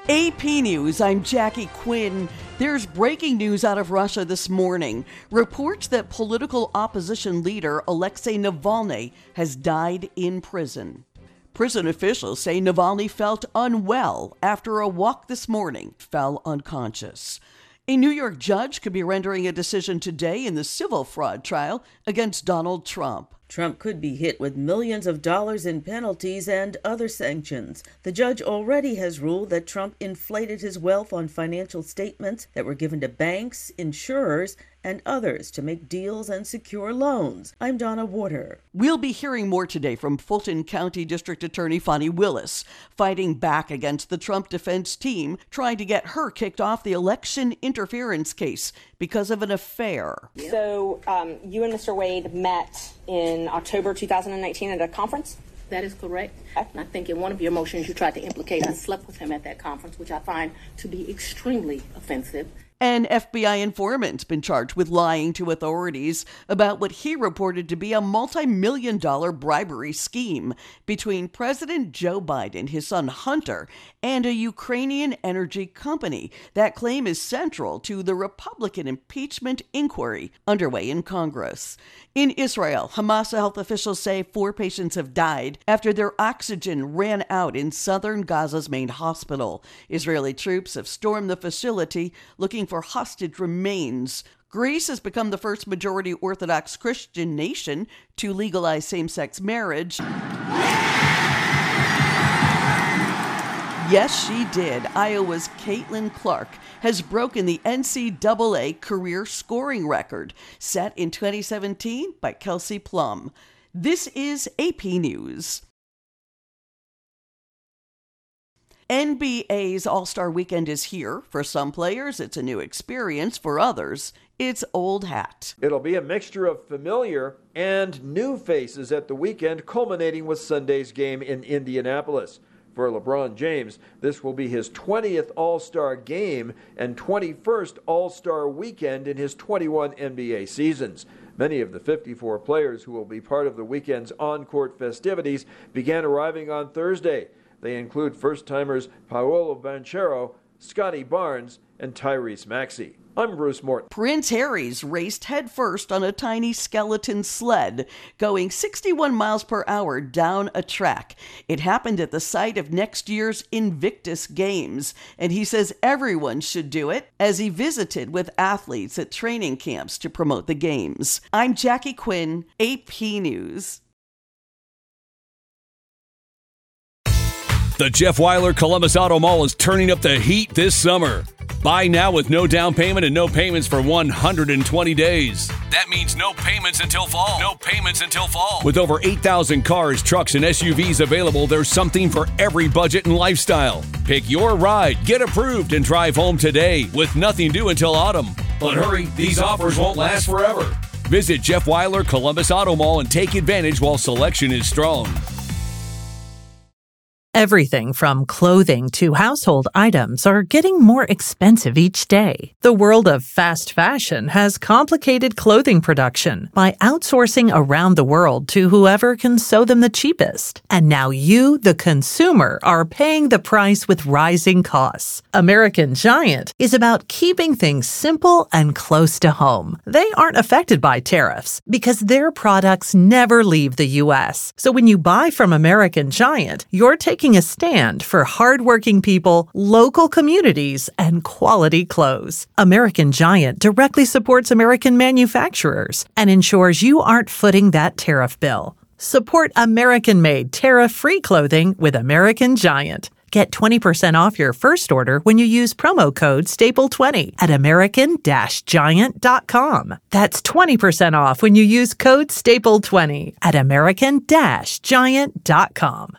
AP News, I'm Jackie Quinn. There's breaking news out of Russia this morning. Reports that political opposition leader Alexei Navalny has died in prison. Prison officials say Navalny felt unwell after a walk this morning, fell unconscious. A New York judge could be rendering a decision today in the civil fraud trial against Donald Trump. Trump could be hit with millions of dollars in penalties and other sanctions. The judge already has ruled that Trump inflated his wealth on financial statements that were given to banks, insurers, and others to make deals and secure loans. I'm Donna Warder. We'll be hearing more today from Fulton County District Attorney Fani Willis, fighting back against the Trump defense team, trying to get her kicked off the election interference case because of an affair. So you and Mr. Wade met in October 2019 at a conference? That is correct. And I think in one of your motions you tried to implicate I slept with him at that conference, which I find to be extremely offensive. An FBI informant's been charged with lying to authorities about what he reported to be a multi-million-dollar bribery scheme between President Joe Biden, his son Hunter, and a Ukrainian energy company. That claim is central to the Republican impeachment inquiry underway in Congress. In Israel, Hamas health officials say 4 patients have died after their oxygen ran out in southern Gaza's main hospital. Israeli troops have stormed the facility looking for hostage remains. Greece has become the first majority Orthodox Christian nation to legalize same-sex marriage. Yes, she did. Iowa's Caitlin Clark has broken the NCAA career scoring record set in 2017 by Kelsey Plum. This is AP News. NBA's All-Star Weekend is here. For some players, it's a new experience. For others, it's old hat. It'll be a mixture of familiar and new faces at the weekend, culminating with Sunday's game in Indianapolis. For LeBron James, this will be his 20th All-Star game and 21st All-Star weekend in his 21 NBA seasons. Many of the 54 players who will be part of the weekend's on-court festivities began arriving on Thursday. They include first-timers Paolo Banchero, Scotty Barnes, and Tyrese Maxey. I'm Bruce Morton. Prince Harry's raced headfirst on a tiny skeleton sled, going 61 miles per hour down a track. It happened at the site of next year's Invictus Games, and he says everyone should do it as he visited with athletes at training camps to promote the games. I'm Jackie Quinn, AP News. The Jeff Weiler Columbus Auto Mall is turning up the heat this summer. Buy now with no down payment and no payments for 120 days. That means no payments until fall. No payments until fall. With over 8,000 cars, trucks, and SUVs available, there's something for every budget and lifestyle. Pick your ride, get approved, and drive home today with nothing due until autumn. But hurry, these offers won't last forever. Visit Jeff Weiler Columbus Auto Mall and take advantage while selection is strong. Everything from clothing to household items are getting more expensive each day. The world of fast fashion has complicated clothing production by outsourcing around the world to whoever can sew them the cheapest. And now you, the consumer, are paying the price with rising costs. American Giant is about keeping things simple and close to home. They aren't affected by tariffs because their products never leave the U.S. So when you buy from American Giant, you're taking a stand for hardworking people, local communities, and quality clothes. American Giant directly supports American manufacturers and ensures you aren't footing that tariff bill. Support American-made, tariff-free clothing with American Giant. Get 20% off your first order when you use promo code STAPLE20 at American-Giant.com. That's 20% off when you use code STAPLE20 at American-Giant.com.